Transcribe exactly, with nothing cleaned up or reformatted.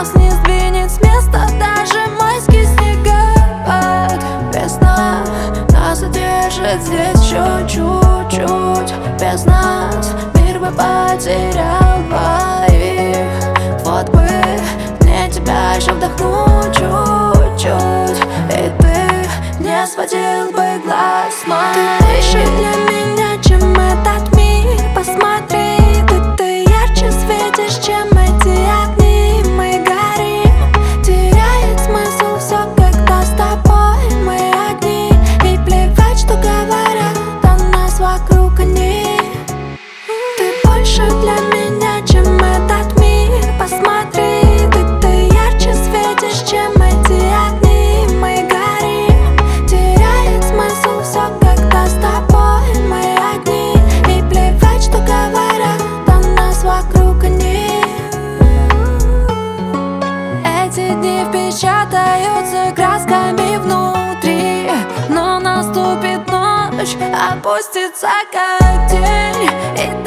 Нас не сдвинет с места даже майский снегопад. Весна нас удержит здесь чуть-чуть. Без нас мир бы потерял двоих. Вот бы мне тебя еще вдохнуть чуть-чуть, и ты не сводил бы глаз с моих. Ты больше для меня, чем этот мир. Посмотри, ты, ты ярче светишь, чем эти огни. Мы горим, теряет смысл все, когда с тобой мы одни. И плевать, что говорят о нас вокруг они. Ты больше для меня, чем этот мир. Посмотри, ты, ты ярче светишь, чем эти огни. Мы горим, теряет смысл все, когда с тобой мы одни. И плевать, что говорят о нас вокруг они. Эти дни впечатаются красками внутри, но наступит ночь, опустится как день, и